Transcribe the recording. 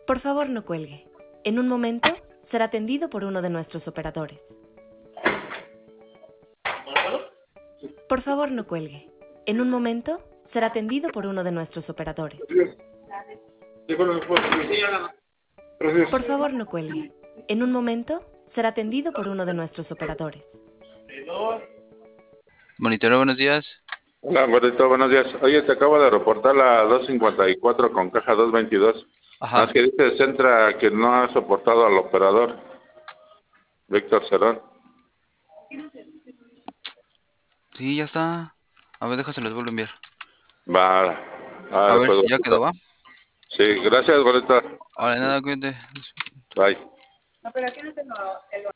Por favor, no cuelgue. En un momento será atendido por uno de nuestros operadores. Por favor, no cuelgue. En un momento será atendido por uno de nuestros operadores. Por favor, no cuelgue. En un momento será atendido por uno de nuestros operadores. Monitoreo, buenos días. Hola, gordito, buenos días. Oye, te acabo de reportar la 254 con caja 222. Ajá. Más que dice Centra que no ha soportado al operador, Víctor Cerón. Sí, ya está. A ver, déjase, los vuelvo a enviar. Va. A ver, Pues, ya quedó, ¿va? sí, gracias, gordito. Ahora, nada, cuídate. Bye. No, pero aquí no tengo el